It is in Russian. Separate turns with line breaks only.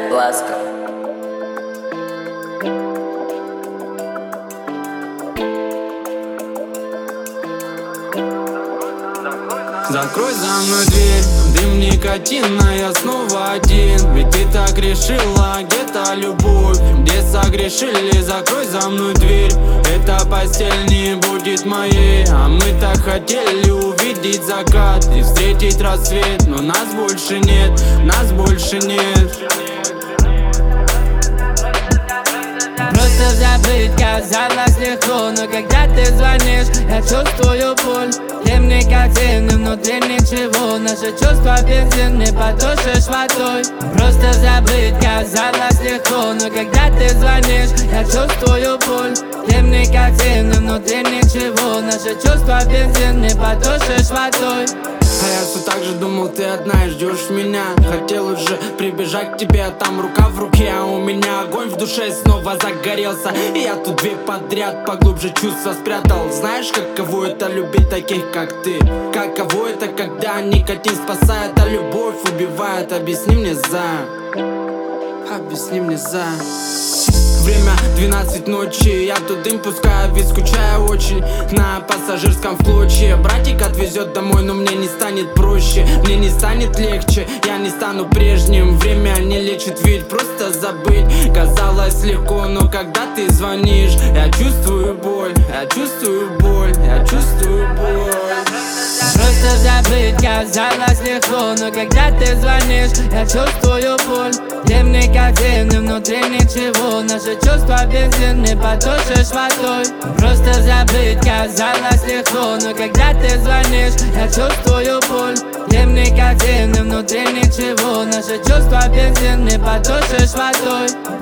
Ласка.
Закрой за мной дверь, дым никотина, я снова один. Ведь ты так решила, где-то любовь, где согрешили. Закрой за мной дверь, эта постель не будет моей. А мы так хотели увидеть закат и встретить рассвет, но нас больше нет, нас больше нет.
Просто забыть казалось легко, но когда ты звонишь, я чувствую боль. Дым никотин, внутри ничего, наши чувства бензин, не потушишь водой. Просто забыть казалось легко, но когда ты звонишь, я чувствую боль. Дым никотин, внутри ничего, наши чувства бензин, не потушишь водой.
А я все так же думал, ты одна и ждешь меня. Хотел уже прибежать к тебе, а там рука в руке. А у меня огонь в душе снова загорелся. И я тут две подряд поглубже чувства спрятал. Знаешь, каково это любить таких, как ты? Каково это, когда никотин спасает, а любовь убивает? Объясни мне объясни мне Время 12 ночи, я тут дым пускаю, ведь скучаю очень. На пассажирском в клочья. Братик отвезет домой, но мне не станет проще, мне не станет легче, я не стану прежним. Время не лечит, ведь просто забыть казалось легко, но когда ты звонишь, я чувствую боль, я чувствую боль, я чувствую боль.
Просто забыть казалось легко, но когда ты звонишь, я чувствую боль. Дым никотин, внутри ничего, наши чувства бензин, не потушишь водой. Просто забыть казалось легко, но когда ты звонишь, я чувствую боль. Дым никотин, внутри ничего, наши чувства бензин, не потушишь водой.